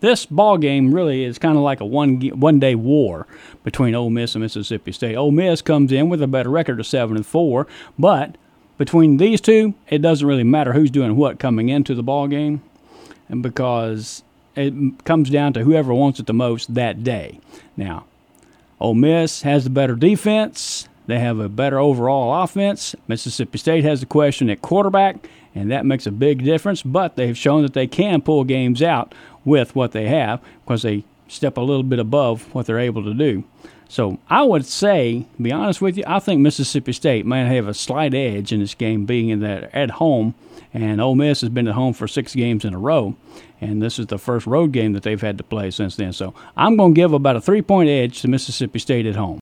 this ball game really is kind of like a one-day war between Ole Miss and Mississippi State. Ole Miss comes in with a better record of 7-4, but between these two, it doesn't really matter who's doing what coming into the ball game, and because it comes down to whoever wants it the most that day. Now, Ole Miss has the better defense. They have a better overall offense. Mississippi State has the question at quarterback, and that makes a big difference. But they've shown that they can pull games out with what they have because they step a little bit above what they're able to do. So I would say, to be honest with you, I think Mississippi State might have a slight edge in this game being in that at home. And Ole Miss has been at home for 6 games in a row. And this is the first road game that they've had to play since then. So I'm going to give about a 3-point edge to Mississippi State at home.